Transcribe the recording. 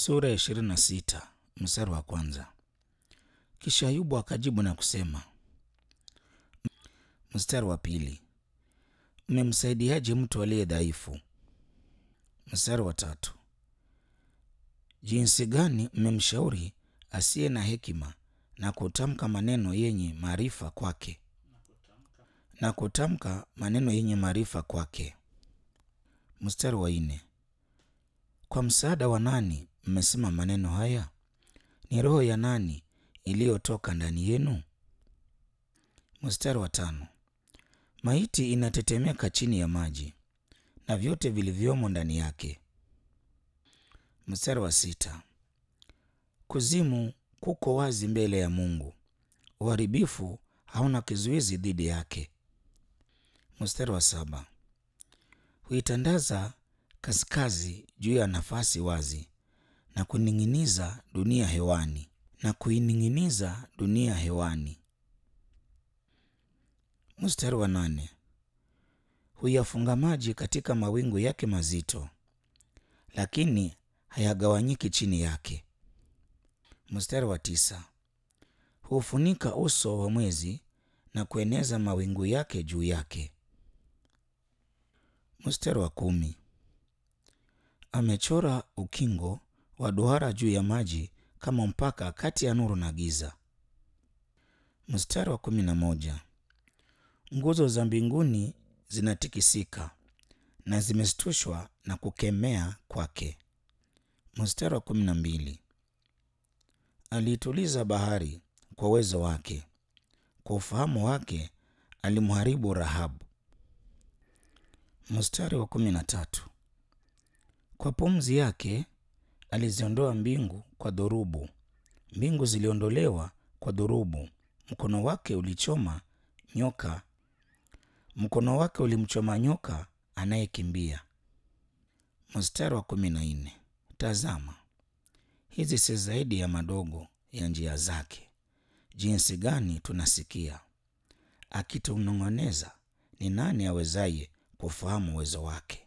Sura ya 26 mstari wa kwanza. Kisha Ayubu akajibu na kusema. Mstari wa pili. Mmemsaidiaje mtu aliye dhaifu? Mstari wa tatu. Jinsi gani mmemshauri asiye na hekima na kutamka maneno yenye maarifa kwake. Mstari wa nne. Kwa msaada wa nani mmesema maneno haya? Ni roho ya nani iliyotoka ndani yenu? Mstari wa tano. Maiti inatetemeka chini ya maji na vyote vilivyomo ndani yake. Mstari wa sita. Kuzimu kuko wazi mbele ya Mungu, uharibifu hauna kizuizi dhidi yake. Mstari wa saba. Huitandaza kaskazi juu ya nafasi wazi na kuining'iniza dunia hewani. Mstari wa nane. Huyafunga maji katika mawingu yake mazito, lakini hayagawanyiki chini yake. Mstari wa tisa. Huufunika uso wa mwezi na kueneza mawingu yake juu yake. Mstari wa kumi. Amechora ukingo wa duara juu ya maji kama mpaka kati ya nuru na giza. Mstari wa 11. Nguzo za mbinguni zinatikisika na zimeshtushwa na kukemea kwake. Mstari wa 12. Aliituliza bahari kwa uwezo wake, kwa ufahamu wake alimharibu Rahabu. Mstari wa 13. Kwa pumzi yake aliziondoa mbingu kwa dhorubu, mbingu ziliondolewa kwa dhorubu. Mkono wake ulimchoma nyoka anayekimbia. Mstari wa 14. Tazama, hizi si zaidi ya madogo ya njia zake, jinsi gani tunasikia akitunong'oneza! Ni nani awezaye kufahamu uwezo wake?